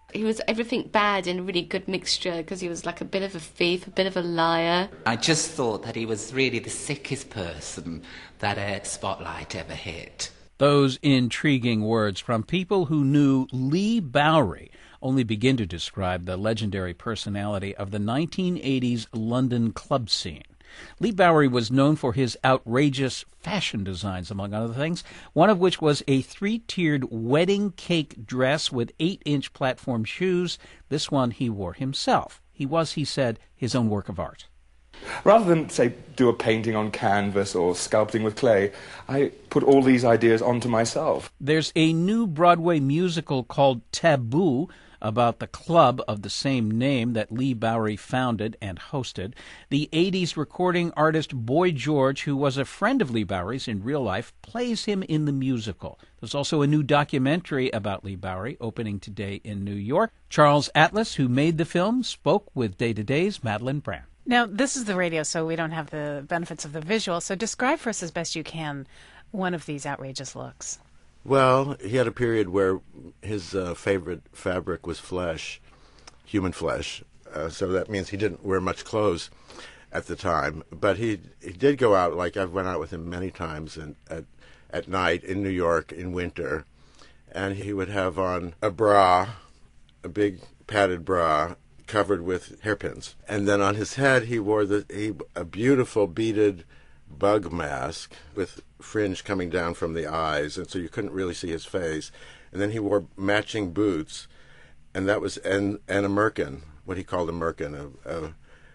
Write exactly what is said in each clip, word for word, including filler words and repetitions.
He was everything bad in a really good mixture because he was like a bit of a thief, a bit of a liar. I just thought that he was really the sickest person that a spotlight ever hit. Those intriguing words from people who knew Leigh Bowery only begin to describe the legendary personality of the nineteen eighties London club scene. Leigh Bowery was known for his outrageous fashion designs, among other things, one of which was a three-tiered wedding cake dress with eight-inch platform shoes. This one he wore himself. He was, he said, his own work of art. Rather than, say, do a painting on canvas or sculpting with clay, I put all these ideas onto myself. There's a new Broadway musical called Taboo about the club of the same name that Leigh Bowery founded and hosted. The eighties recording artist Boy George, who was a friend of Leigh Bowery's in real life, plays him in the musical. There's also a new documentary about Leigh Bowery opening today in New York. Charles Atlas, who made the film, spoke with Day to Day's Madeline Brand. Now, this is the radio, so we don't have the benefits of the visual. So describe for us as best you can one of these outrageous looks. Well, he had a period where his uh, favorite fabric was flesh, human flesh. Uh, so that means he didn't wear much clothes at the time. But he he did go out, like I've went out with him many times and, at, at night in New York in winter. And he would have on a bra, a big padded bra, covered with hairpins. And then on his head he wore the he, a beautiful beaded bug mask with fringe coming down from the eyes, and so you couldn't really see his face. And then he wore matching boots, and that was and, and a merkin, what he called a merkin, a, a,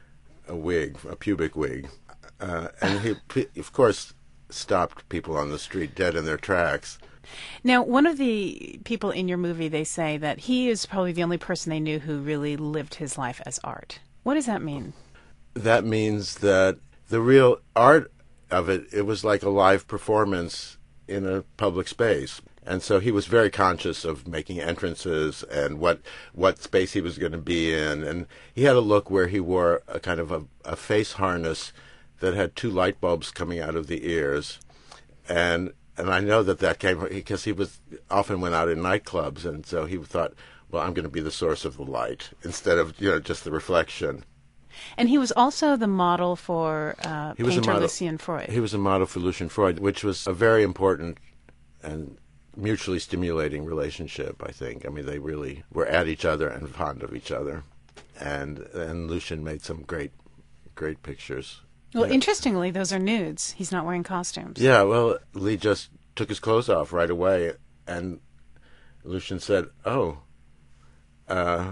a wig, a pubic wig. Uh, and he, of course, stopped people on the street dead in their tracks. Now, one of the people in your movie, they say that he is probably the only person they knew who really lived his life as art. What does that mean? That means that the real art of it, it was like a live performance in a public space. And so he was very conscious of making entrances and what what space he was going to be in. And he had a look where he wore a kind of a, a face harness that had two light bulbs coming out of the ears. And and I know that that came because he was often went out in nightclubs, and so he thought, well, I'm going to be the source of the light instead of, you know, just the reflection. And he was also the model for uh, he was painter a model, Lucian Freud. He was a model for Lucian Freud, which was a very important and mutually stimulating relationship, I think. I mean, they really were at each other and fond of each other. And and Lucian made some great, great pictures. Well, yeah. Interestingly, those are nudes. He's not wearing costumes. Yeah, well, Leigh just took his clothes off right away, and Lucian said, oh, uh...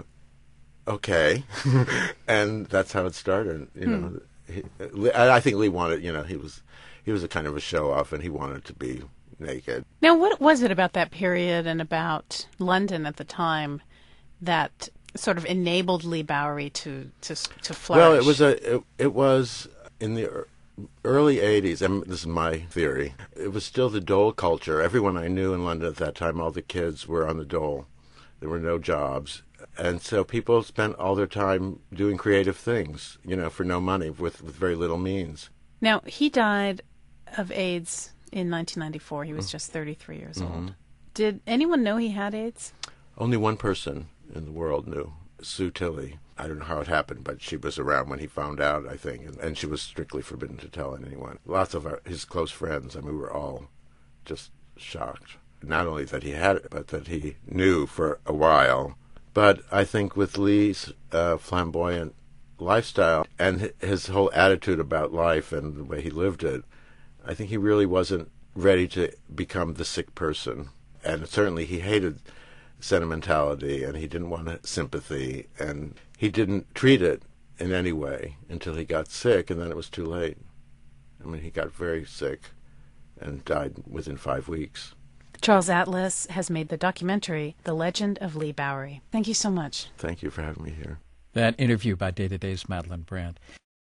okay, and that's how it started. You know, hmm. he, I think Leigh wanted. You know, he was he was a kind of a show off, and he wanted to be naked. Now, what was it about that period and about London at the time that sort of enabled Leigh Bowery to to to flourish? Well, it was a it, it was in the early eighties. And this is my theory. It was still the dole culture. Everyone I knew in London at that time, all the kids were on the dole. There were no jobs. And so people spent all their time doing creative things, you know, for no money, with, with very little means. Now, he died of AIDS in nineteen ninety-four. He was just thirty-three years mm-hmm. old. Did anyone know he had AIDS? Only one person in the world knew, Sue Tilley. I don't know how it happened, but she was around when he found out, I think, and, and she was strictly forbidden to tell anyone. Lots of our, his close friends, I mean, we were all just shocked. Not only that he had it, but that he knew for a while. But I think with Leigh's uh, flamboyant lifestyle and his whole attitude about life and the way he lived it, I think he really wasn't ready to become the sick person. And certainly he hated sentimentality, and he didn't want sympathy, and he didn't treat it in any way until he got sick, and then it was too late. I mean, he got very sick and died within five weeks. Charles Atlas has made the documentary The Legend of Leigh Bowery. Thank you so much. Thank you for having me here. That interview by Day to Day's Madeline Brand.